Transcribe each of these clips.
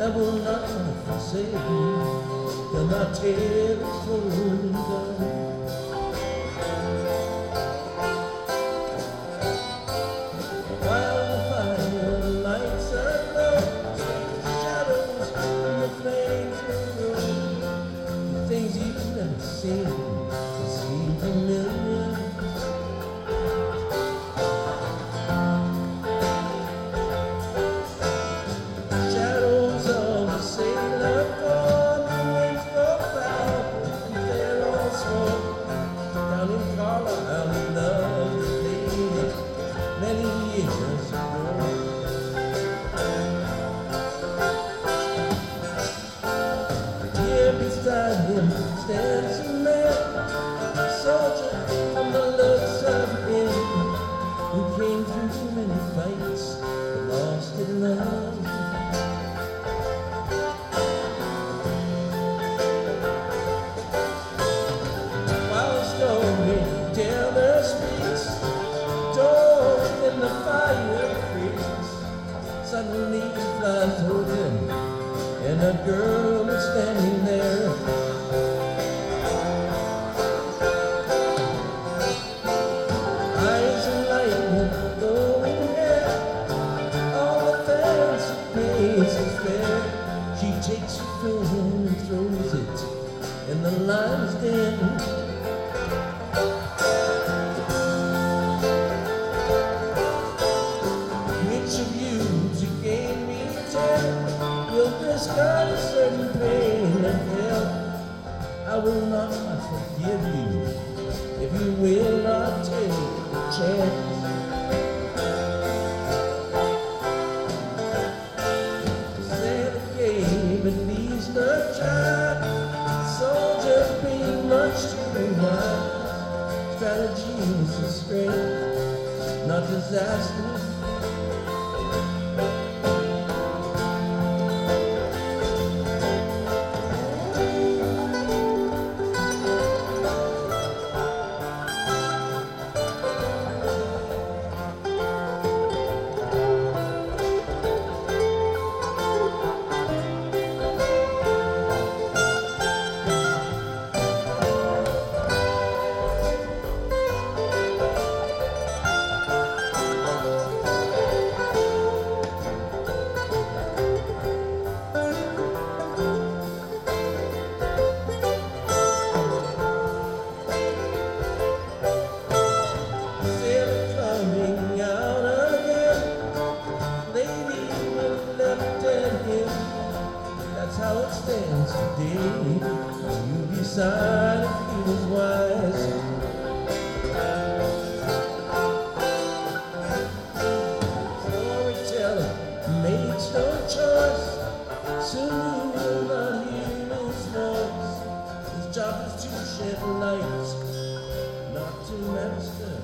I will not forsake you till my tale is fully done. While the fire lights are low, shadows and the flames will grow. The things you've never seen seem familiar. Shadows of a sailor born, the winds go foul and they're all smoke. Down in Carlisle, he loved the lady many years ago. Here beside him stands a man, a soldier from the looks of him, who came through many fights but lost in love. While storyteller speaks, door in the fire creaks, suddenly it flies open and a girl is standing there. Eyes of lightning, glowing hair, all the fancy faces fair. She takes her phone and throws it in the lion's den. Which of you to gain me 10 will discard a certain pain and hell? I will not forgive you if you will not take a chance. Santa gave at least a try, soldiers being much too wise. Strategy is strength, not disaster. That's how it stands today. You decide if he was wise. Storyteller makes no choice. Soon you will not hear his voice. His job is to shed light, not to master.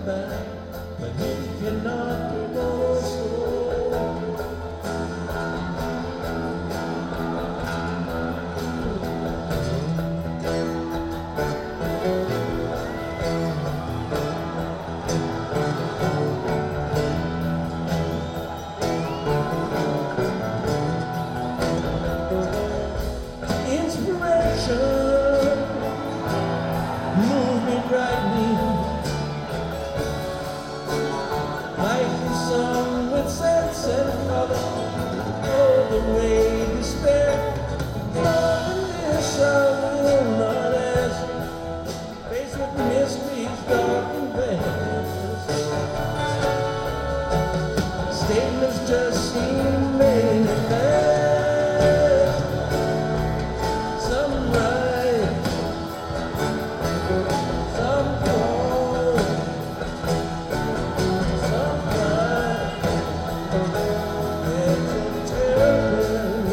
back, but he cannot go slow. Move me brightly, like the sun with sense and color. Oh, the way despair. More than this I will not ask. Faced with mysteries dark and vast, statements just seem made at last. Some right, some wrong, some right. It's terrible.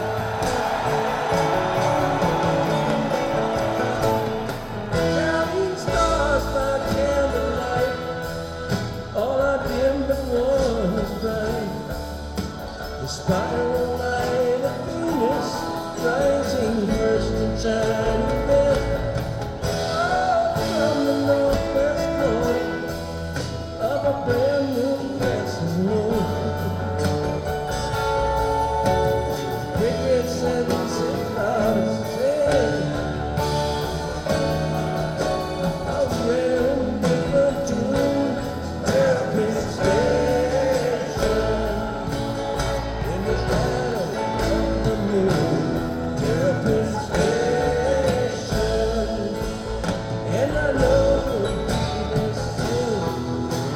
Counting stars by candlelight, all I dimmed but one is bright. The spiral light of Venus rising first and shining best. Oh, from the northwest corner of a brand new grassy knoll. Crickets and cicada say, I was wearing different tunes. Terrapin Station in the shadow of the moon. Terrapin Station, and I know we'll be there soon.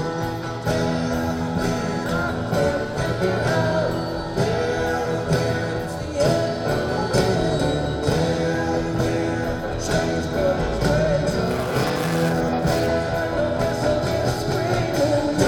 It's the end. Transport trains, whistles are screaming.